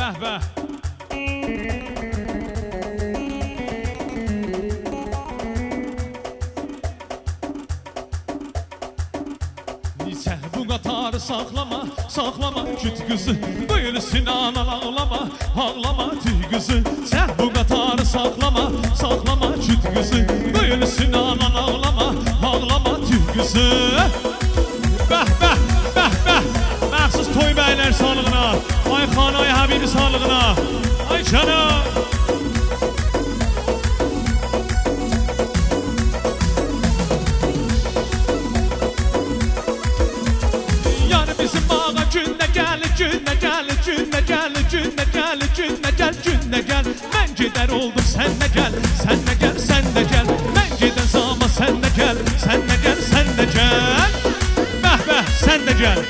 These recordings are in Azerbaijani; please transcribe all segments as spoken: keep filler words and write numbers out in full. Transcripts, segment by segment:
Bəh, bəh. Niçə bu qatarı saxlama, saxlama küt qızı, duyulsun anan ağlama, ağlama tüy qızı. Sən bu qatarı saxlama, saxlama küt qızı, duyulsun anan ağlama, ağlama tüy qızı. Bəh, bəh, bəh, bəh. Məxsus toy bəylər sağlığına, ay xan, ay həbibi sağlığına, ay canım. Yar bizim bağa günlə gəl, günlə gəl, günlə gəl, günlə gəl, günlə gəl, günlə gəl. Mən gedər oldum, sən də gəl, sən də gəl, sən də gəl. Mən gedən zaman sən də gəl, sən də gəl, sən də gəl. Bəh, bəh, sən də gəl.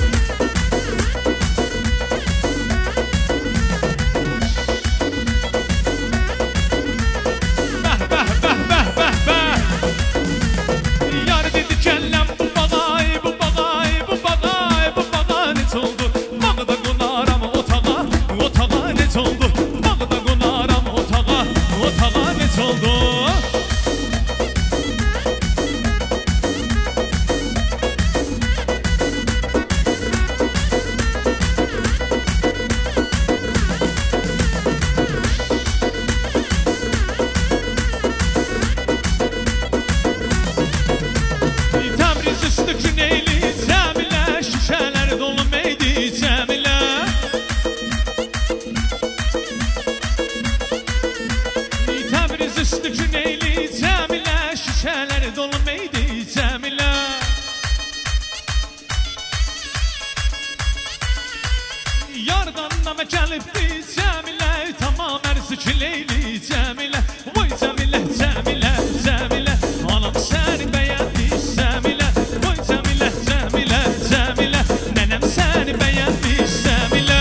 Yardan nama gəlibdi Cəmilə, tamam ərzi ki Leyli Cəmilə. Vay Cəmilə, Cəmilə, Cəmilə, anam səni bəyəndi Cəmilə. Vay Cəmilə, Cəmilə, Cəmilə, nənəm səni bəyəndi Cəmilə.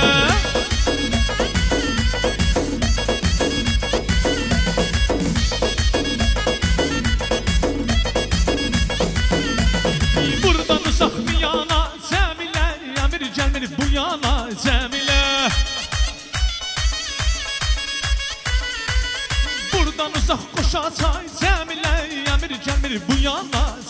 Buradan uzaq mı yana Cəmilə, əmir gəlmir bu yana Cəmilə. Buradan uzaq qoşa çay Cəmilə, əmir gəlmir bu yana